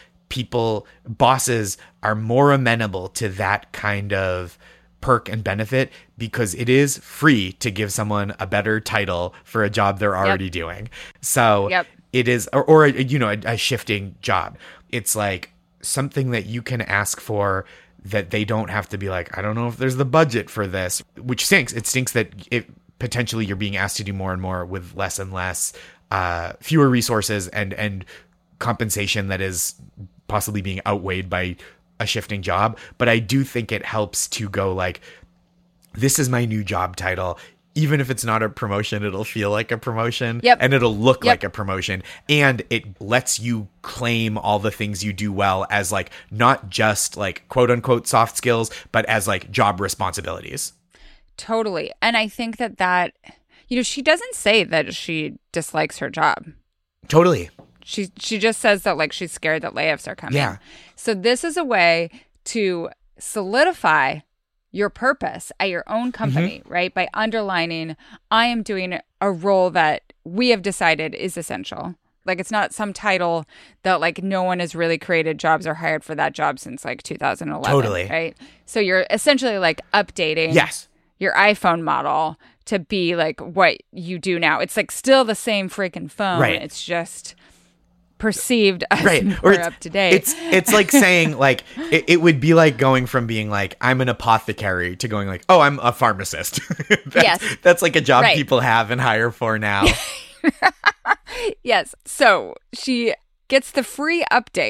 Speaker 4: bosses are more amenable to that kind of perk and benefit because it is free to give someone a better title for a job they're already doing. So it is, or a shifting job. It's like something that you can ask for that they don't have to be like, I don't know if there's the budget for this, which stinks. It stinks that potentially you're being asked to do more and more with less and less, fewer resources and compensation that is possibly being outweighed by a shifting job. But I do think it helps to go like, this is my new job title. Even if it's not a promotion, it'll feel like a promotion and it'll look like a promotion. And it lets you claim all the things you do well as like, not just like quote unquote soft skills, but as like job responsibilities.
Speaker 3: Totally. And I think that, she doesn't say that she dislikes her job.
Speaker 4: Totally.
Speaker 3: She just says that like she's scared that layoffs are coming.
Speaker 4: Yeah.
Speaker 3: So this is a way to solidify your purpose at your own company, right? By underlining, I am doing a role that we have decided is essential. Like it's not some title that like no one has really created jobs or hired for that job since like 2011.
Speaker 4: Totally.
Speaker 3: Right? So you're essentially like updating your iPhone model to be like what you do now. It's like still the same freaking phone.
Speaker 4: Right.
Speaker 3: It's just perceived as more up to date.
Speaker 4: It's like saying like it would be like going from being like I'm an apothecary to going like, oh, I'm a pharmacist. That's like a job people have and hire for now.
Speaker 3: Yes. So she gets the free update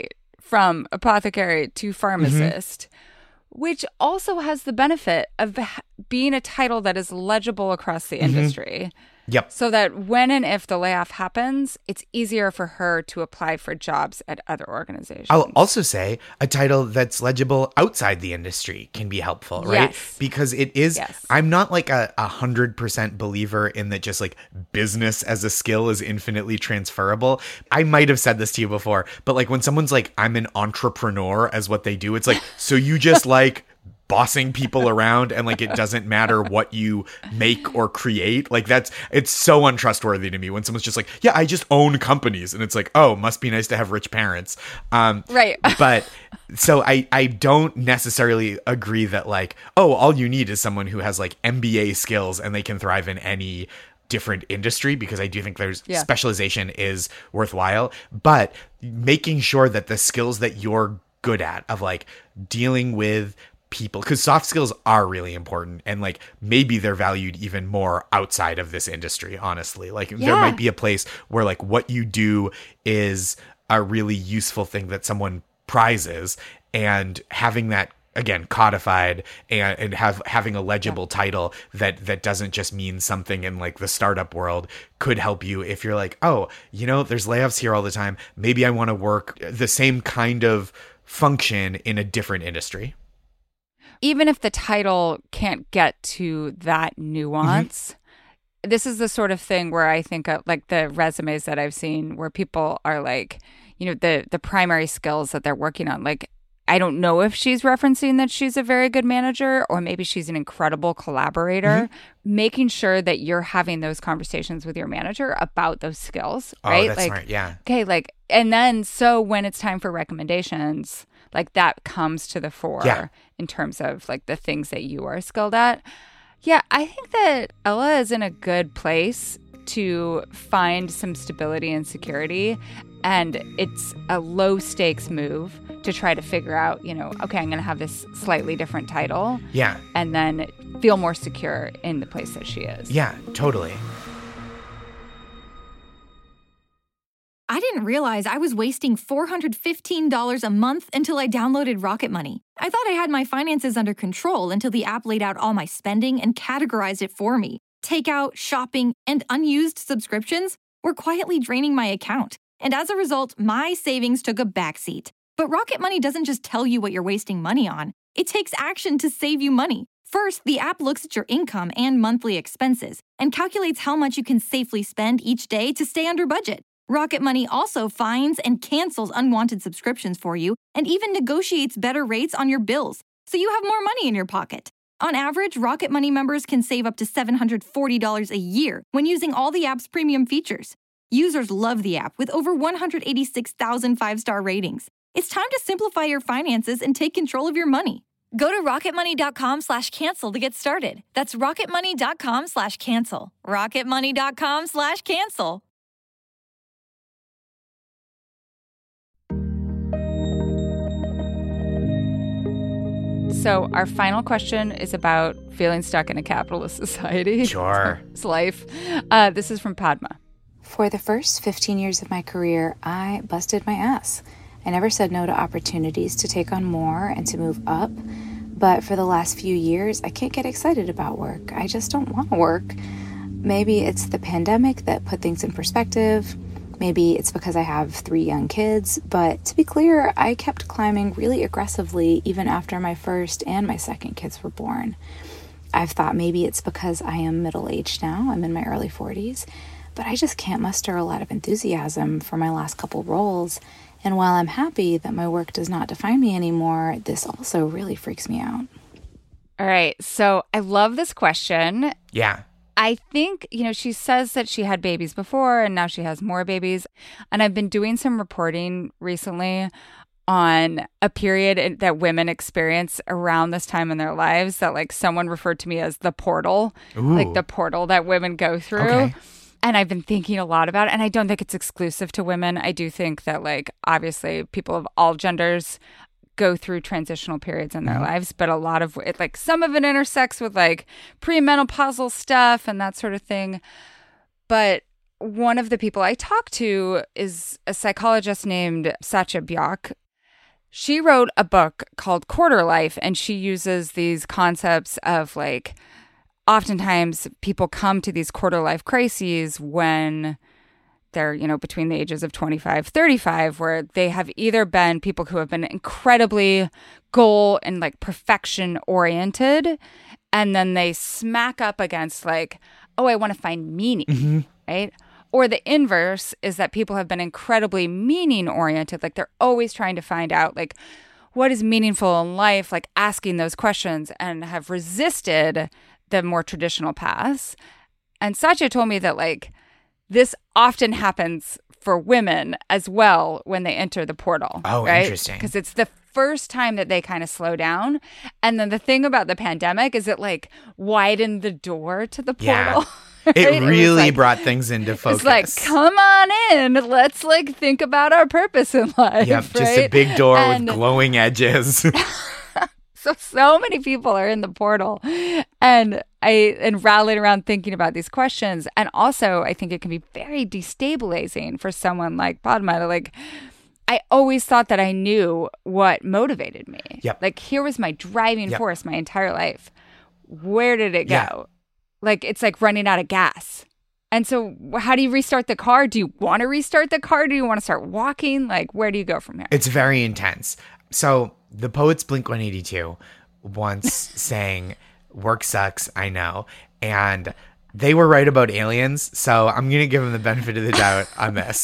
Speaker 3: from apothecary to pharmacist, which also has the benefit of being a title that is legible across the industry.
Speaker 4: Yep.
Speaker 3: So that when and if the layoff happens, it's easier for her to apply for jobs at other organizations.
Speaker 4: I'll also say a title that's legible outside the industry can be helpful, right?
Speaker 3: Yes.
Speaker 4: Because it is,
Speaker 3: Yes.
Speaker 4: I'm not like a 100% believer in that just like business as a skill is infinitely transferable. I might have said this to you before, but like when someone's like, I'm an entrepreneur as what they do, it's like, so you just like bossing people around and like it doesn't matter what you make or create. Like it's so untrustworthy to me when someone's just like, yeah, I just own companies, and it's like, oh, must be nice to have rich parents.
Speaker 3: Right.
Speaker 4: But so I don't necessarily agree that like, oh, all you need is someone who has like MBA skills and they can thrive in any different industry, because I do think there's specialization is worthwhile, but making sure that the skills that you're good at of like dealing with people, because soft skills are really important, and like maybe they're valued even more outside of this industry, honestly. Like there might be a place where like what you do is a really useful thing that someone prizes, and having that again codified and having a legible title that doesn't just mean something in like the startup world could help you if you're like, oh, you know, there's layoffs here all the time, maybe I want to work the same kind of function in a different industry.
Speaker 3: Even if the title can't get to that nuance, this is the sort of thing where I think like the resumes that I've seen where people are like, you know, the primary skills that they're working on. Like, I don't know if she's referencing that she's a very good manager, or maybe she's an incredible collaborator. Making sure that you're having those conversations with your manager about those skills, right?
Speaker 4: Oh, that's
Speaker 3: like,
Speaker 4: smart. Yeah.
Speaker 3: Okay, like, and then so when it's time for recommendations, like that comes to the fore in terms of like the things that you are skilled at. Yeah, I think that Ella is in a good place to find some stability and security. And it's a low stakes move to try to figure out, you know, okay, I'm going to have this slightly different title.
Speaker 4: Yeah.
Speaker 3: And then feel more secure in the place that she is.
Speaker 4: Yeah, totally.
Speaker 1: I didn't realize I was wasting $415 a month until I downloaded Rocket Money. I thought I had my finances under control until the app laid out all my spending and categorized it for me. Takeout, shopping, and unused subscriptions were quietly draining my account. And as a result, my savings took a backseat. But Rocket Money doesn't just tell you what you're wasting money on. It takes action to save you money. First, the app looks at your income and monthly expenses and calculates how much you can safely spend each day to stay under budget. Rocket Money also finds and cancels unwanted subscriptions for you and even negotiates better rates on your bills, so you have more money in your pocket. On average, Rocket Money members can save up to $740 a year when using all the app's premium features. Users love the app with over 186,000 five-star ratings. It's time to simplify your finances and take control of your money. Go to rocketmoney.com/cancel to get started. That's rocketmoney.com/cancel. rocketmoney.com/cancel.
Speaker 3: So our final question is about feeling stuck in a capitalist society.
Speaker 4: Sure.
Speaker 3: It's life. This is from Padma.
Speaker 8: For the first 15 years of my career, I busted my ass. I never said no to opportunities to take on more and to move up. But for the last few years, I can't get excited about work. I just don't want to work. Maybe it's the pandemic that put things in perspective. Maybe it's because I have 3 young kids, but to be clear, I kept climbing really aggressively even after my first and my second kids were born. I've thought maybe it's because I am middle-aged now, I'm in my early 40s, but I just can't muster a lot of enthusiasm for my last couple roles. And while I'm happy that my work does not define me anymore, this also really freaks me out.
Speaker 3: All right, so I love this question.
Speaker 4: Yeah.
Speaker 3: I think, you know, she says that she had babies before and now she has more babies. And I've been doing some reporting recently on a period that women experience around this time in their lives that like someone referred to me as the portal, like the portal that women go through.
Speaker 4: Okay.
Speaker 3: And I've been thinking a lot about it. And I don't think it's exclusive to women. I do think that like obviously people of all genders go through transitional periods in their lives, but a lot of it, like some of it intersects with like premenopausal stuff and that sort of thing. But one of the people I talked to is a psychologist named Satya Byak. She wrote a book called Quarter Life, and she uses these concepts of like, oftentimes people come to these quarter life crises when they're, between the ages of 25, 35, where they have either been people who have been incredibly goal and like perfection oriented, and then they smack up against like, oh, I want to find meaning, right? Or the inverse is that people have been incredibly meaning oriented. Like they're always trying to find out like what is meaningful in life, like asking those questions, and have resisted the more traditional paths. And Satya told me that like this often happens for women as well when they enter the portal.
Speaker 4: Oh,
Speaker 3: right?
Speaker 4: Interesting.
Speaker 3: Because it's the first time that they kind of slow down. And then the thing about the pandemic is it like widened the door to the portal.
Speaker 4: Yeah. It really brought things into focus.
Speaker 3: It's like, come on in. Let's like think about our purpose in life.
Speaker 4: Yep, just a big door with glowing edges.
Speaker 3: So many people are in the portal, and rallying around thinking about these questions. And also, I think it can be very destabilizing for someone like Padma. Like, I always thought that I knew what motivated me.
Speaker 4: Yep.
Speaker 3: Like, here was my driving force my entire life. Where did it go?
Speaker 4: Yeah.
Speaker 3: Like, it's like running out of gas. And so how do you restart the car? Do you want to restart the car? Do you want to start walking? Like, where do you go from here?
Speaker 4: It's very intense. So the poets Blink-182 once sang, "Work sucks, I know." And they were right about aliens. So I'm going to give them the benefit of the doubt on this.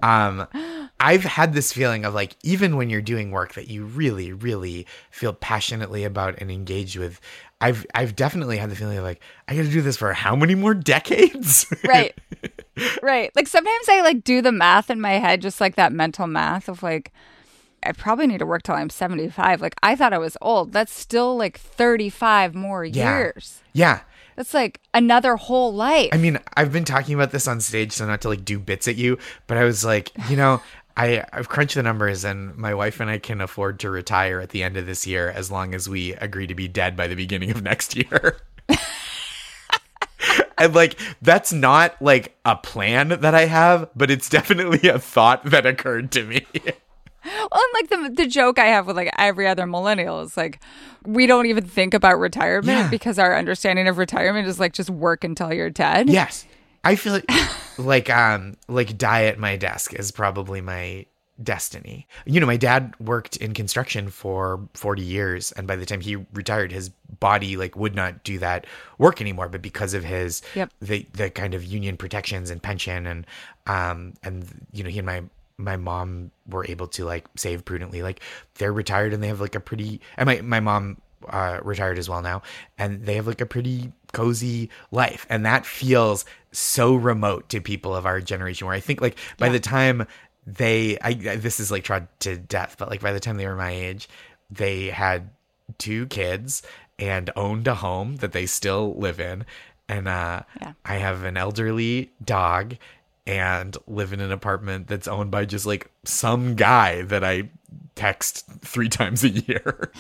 Speaker 4: I've had this feeling of like, even when you're doing work that you really, really feel passionately about and engaged with, I've definitely had the feeling of like, I got to do this for how many more decades?
Speaker 3: Right. Right. Like sometimes I like do the math in my head, just like that mental math of like, I probably need to work till I'm 75. Like I thought I was old. That's still like 35 more years.
Speaker 4: Yeah.
Speaker 3: That's like another whole life.
Speaker 4: I mean, I've been talking about this on stage, so not to like do bits at you, but I was like, I've crunched the numbers, and my wife and I can afford to retire at the end of this year as long as we agree to be dead by the beginning of next year. And like, that's not like a plan that I have, but it's definitely a thought that occurred to me.
Speaker 3: Well, and like the joke I have with like every other millennial is like, we don't even think about retirement because our understanding of retirement is like just work until you're dead.
Speaker 4: Yes. I feel like die at my desk is probably my destiny. My dad worked in construction for 40 years, and by the time he retired, his body like would not do that work anymore. But because of his the kind of union protections and pension and he and my mom were able to like save prudently. Like they're retired and they have like a pretty, and my mom retired as well now, and they have like a pretty cozy life. And that feels so remote to people of our generation, where I think like by the time this is like trod to death, but like by the time they were my age, they had 2 kids and owned a home that they still live in. And I have an elderly dog and live in an apartment that's owned by just like some guy that I text 3 times a year.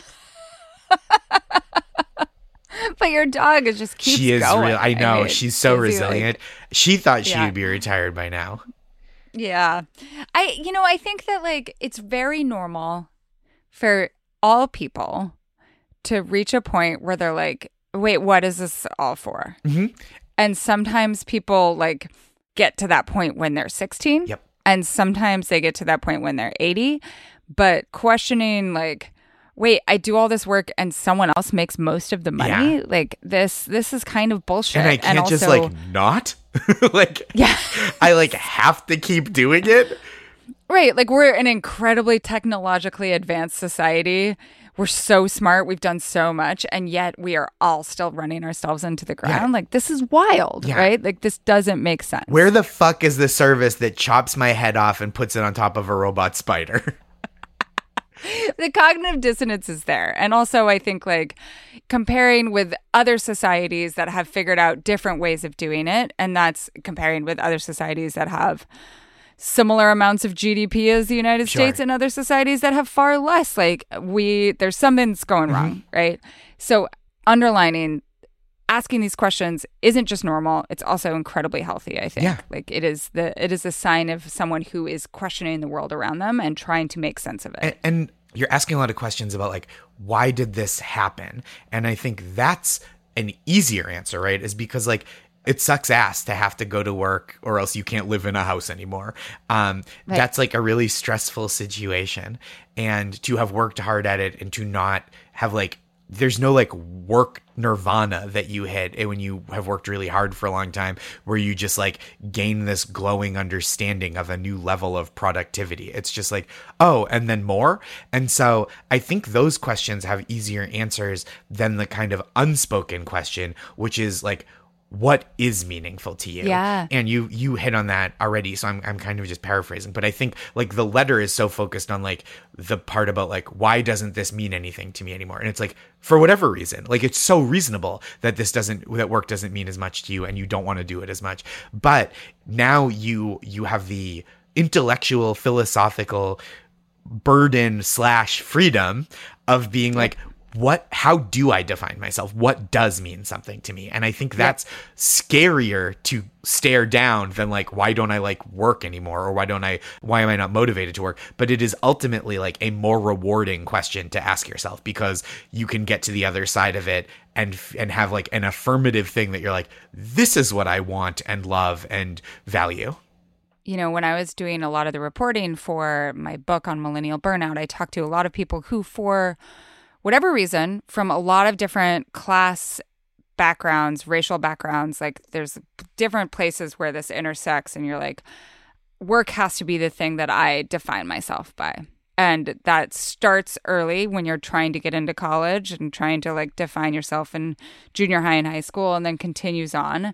Speaker 3: But your dog is just keeps
Speaker 4: she is
Speaker 3: going.
Speaker 4: I know. She's so resilient. She thought she would be retired by now.
Speaker 3: Yeah. I think that like it's very normal for all people to reach a point where they're like, wait, what is this all for?
Speaker 4: Mm-hmm.
Speaker 3: And sometimes people like get to that point when they're 16.
Speaker 4: Yep.
Speaker 3: And sometimes they get to that point when they're 80. But questioning like, wait, I do all this work and someone else makes most of the money?
Speaker 4: Yeah.
Speaker 3: Like this is kind of bullshit.
Speaker 4: And I can't
Speaker 3: also,
Speaker 4: just like not? Like, I like have to keep doing it.
Speaker 3: Right. Like we're an incredibly technologically advanced society. We're so smart. We've done so much. And yet we are all still running ourselves into the ground.
Speaker 4: Yeah.
Speaker 3: Like this is wild, right? Like this doesn't make sense.
Speaker 4: Where the fuck is the service that chops my head off and puts it on top of a robot spider?
Speaker 3: The cognitive dissonance is there. And also I think like comparing with other societies that have figured out different ways of doing it. And that's comparing with other societies that have similar amounts of GDP as the United States and other societies that have far less. Like there's something's going wrong, right? So underlining, asking these questions isn't just normal. It's also incredibly healthy, I think.
Speaker 4: Yeah.
Speaker 3: Like it is a sign of someone who is questioning the world around them and trying to make sense of it.
Speaker 4: And you're asking a lot of questions about like, why did this happen? And I think that's an easier answer, right? Is because like, it sucks ass to have to go to work or else you can't live in a house anymore. Right. That's like a really stressful situation. And to have worked hard at it and to not have like, there's no like work nirvana that you hit when you have worked really hard for a long time, where you just like gain this glowing understanding of a new level of productivity. It's just like, oh, and then more. And so I think those questions have easier answers than the kind of unspoken question, which is like, what is meaningful to you?
Speaker 3: Yeah.
Speaker 4: And you hit on that already. So I'm kind of just paraphrasing, but I think like the letter is so focused on like the part about like, why doesn't this mean anything to me anymore? And it's like, for whatever reason, like it's so reasonable that that work doesn't mean as much to you and you don't want to do it as much. But now you have the intellectual, philosophical burden / freedom of being like, how do I define myself? What does mean something to me? And I think that's scarier to stare down than like, why don't I like work anymore? Or why am I not motivated to work? But it is ultimately like a more rewarding question to ask yourself, because you can get to the other side of it and have like an affirmative thing that you're like, this is what I want and love and value.
Speaker 3: You know, when I was doing a lot of the reporting for my book on millennial burnout, I talked to a lot of people who, for whatever reason, from a lot of different class backgrounds, racial backgrounds, like there's different places where this intersects, and you're like, work has to be the thing that I define myself by. And that starts early when you're trying to get into college and trying to like define yourself in junior high and high school, and then continues on.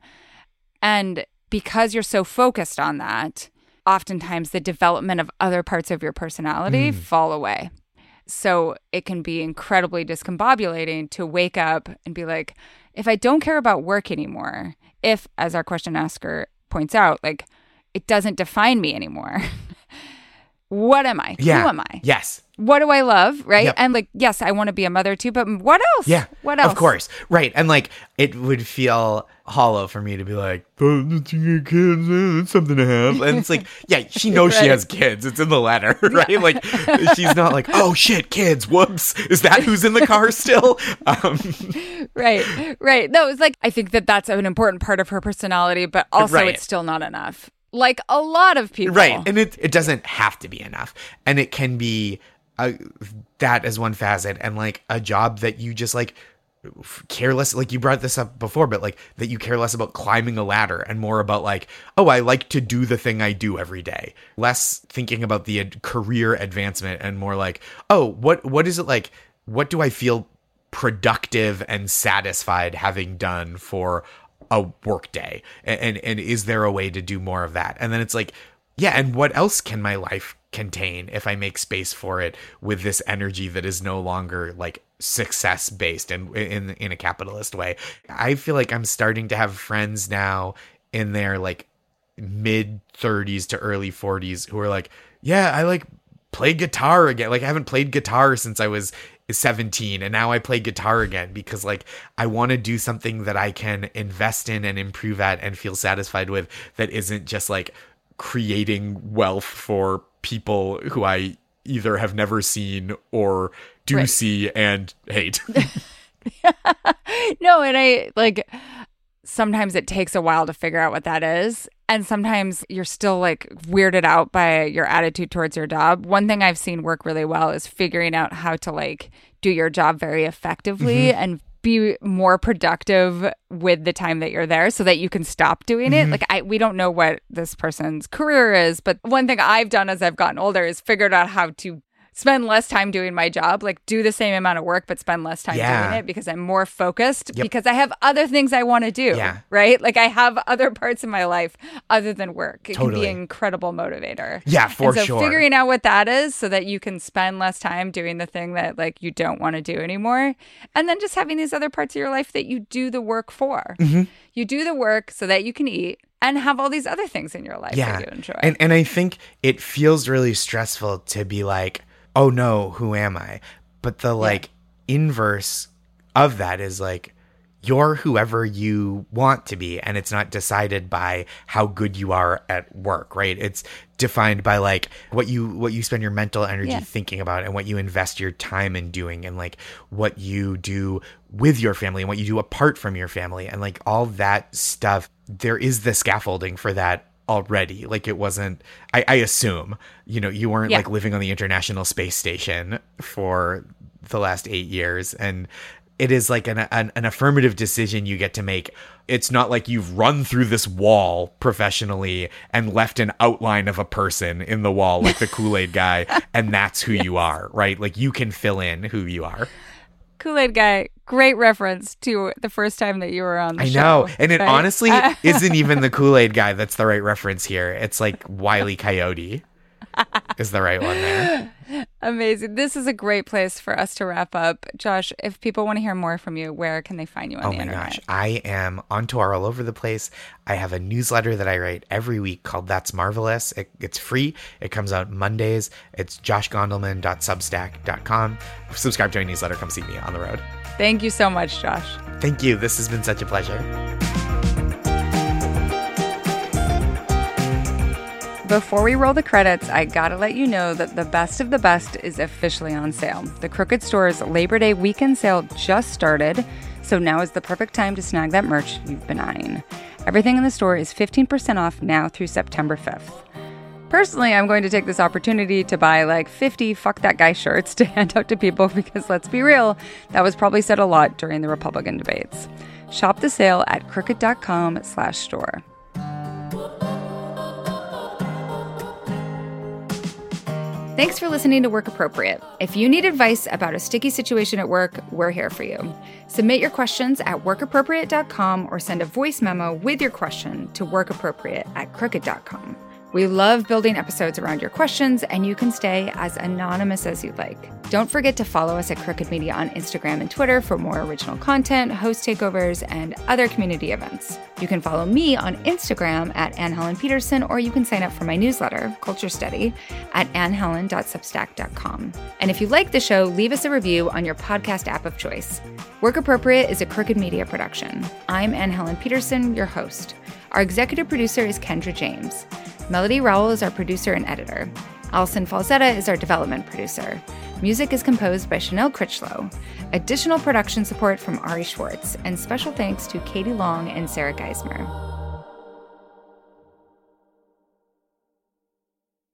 Speaker 3: And because you're so focused on that, oftentimes the development of other parts of your personality fall away. So it can be incredibly discombobulating to wake up and be like, if I don't care about work anymore, if, as our question asker points out, like it doesn't define me anymore, what am I?
Speaker 4: Yeah.
Speaker 3: Who am I?
Speaker 4: Yes.
Speaker 3: What do I love? Right.
Speaker 4: Yep.
Speaker 3: And like, yes, I want to be a mother too, but what else?
Speaker 4: Yeah.
Speaker 3: What else?
Speaker 4: Of course. Right. And like, it would feel hollow for me to be like, oh, you get kids, it's something to have. And it's like, yeah, she knows she has kids. It's in the letter, right? Yeah. Like, she's not like, oh shit, kids, whoops. Is that who's in the car still?
Speaker 3: Right. No, it's like, I think that that's an important part of her personality, but also it's still not enough. Like a lot of people.
Speaker 4: Right. And it doesn't have to be enough. And it can be that as one facet, and like a job that you just like care less, like you brought this up before, but like that you care less about climbing a ladder and more about like, oh, I like to do the thing I do every day. Less thinking about the career advancement and more like, oh, what is it like? What do I feel productive and satisfied having done for a work day? And is there a way to do more of that? And then it's like, yeah, and what else can my life contain if I make space for it with this energy that is no longer like success based and in a capitalist way? I feel like I'm starting to have friends now in their like mid 30s to early 40s who are like, yeah, I like play guitar again. Like I haven't played guitar since I was 17, and now I play guitar again because like I want to do something that I can invest in and improve at and feel satisfied with, that isn't just like creating wealth for people who I either have never seen or do see and hate.
Speaker 3: No, and I like, sometimes it takes a while to figure out what that is. And sometimes you're still like weirded out by your attitude towards your job. One thing I've seen work really well is figuring out how to like do your job very effectively and be more productive with the time that you're there so that you can stop doing it. Like we don't know what this person's career is, but one thing I've done as I've gotten older is figured out how to spend less time doing my job, like do the same amount of work, but spend less time doing it because I'm more focused because I have other things I want to do, right? Like I have other parts of my life other than work. It can be an incredible motivator.
Speaker 4: Yeah, for sure.
Speaker 3: So figuring out what that is so that you can spend less time doing the thing that like you don't want to do anymore. And then just having these other parts of your life that you do the work for. You do the work so that you can eat and have all these other things in your life that you enjoy.
Speaker 4: And I think it feels really stressful to be like, oh no, who am I? But the like inverse of that is like, you're whoever you want to be, and it's not decided by how good you are at work, right? It's defined by like what you spend your mental energy thinking about, and what you invest your time in doing, and like what you do with your family and what you do apart from your family, and like all that stuff. There is the scaffolding for that already. Like it wasn't, I assume, you weren't like living on the International Space Station for the last 8 years, and it is like an affirmative decision you get to make. It's not like you've run through this wall professionally and left an outline of a person in the wall like the Kool-Aid guy, and that's who you are, right? Like you can fill in who you are.
Speaker 3: Kool-Aid guy, great reference to the first time that you were on the show.
Speaker 4: I know. And it honestly isn't even the Kool-Aid guy that's the right reference here. It's like Wile E. Coyote is the right one there.
Speaker 3: Amazing. This is a great place for us to wrap up. Josh, if people want to hear more from you, where can they find you on the internet? Oh my gosh.
Speaker 4: I am on tour all over the place. I have a newsletter that I write every week called That's Marvelous. It's free. It comes out Mondays. It's joshgondelman.substack.com. Subscribe to my newsletter. Come see me on the road.
Speaker 3: Thank you so much, Josh.
Speaker 4: Thank you. This has been such a pleasure.
Speaker 3: Before we roll the credits, I gotta let you know that the best of the best is officially on sale. The Crooked Store's Labor Day weekend sale just started, so now is the perfect time to snag that merch you've been eyeing. Everything in the store is 15% off now through September 5th. Personally, I'm going to take this opportunity to buy like 50 Fuck That Guy shirts to hand out to people because, let's be real, that was probably said a lot during the Republican debates. Shop the sale at crooked.com/store. Thanks for listening to Work Appropriate. If you need advice about a sticky situation at work, we're here for you. Submit your questions at workappropriate.com or send a voice memo with your question to workappropriate@crooked.com. We love building episodes around your questions, and you can stay as anonymous as you'd like. Don't forget to follow us at Crooked Media on Instagram and Twitter for more original content, host takeovers, and other community events. You can follow me on Instagram at Anne Helen Peterson, or you can sign up for my newsletter, Culture Study, at annehelen.substack.com. And if you like the show, leave us a review on your podcast app of choice. Work Appropriate is a Crooked Media production. I'm Anne Helen Peterson, your host. Our executive producer is Kendra James. Melody Rowell is our producer and editor. Allison Falzetta is our development producer. Music is composed by Chanel Critchlow. Additional production support from Ari Schwartz, and special thanks to Katie Long and Sarah Geismer.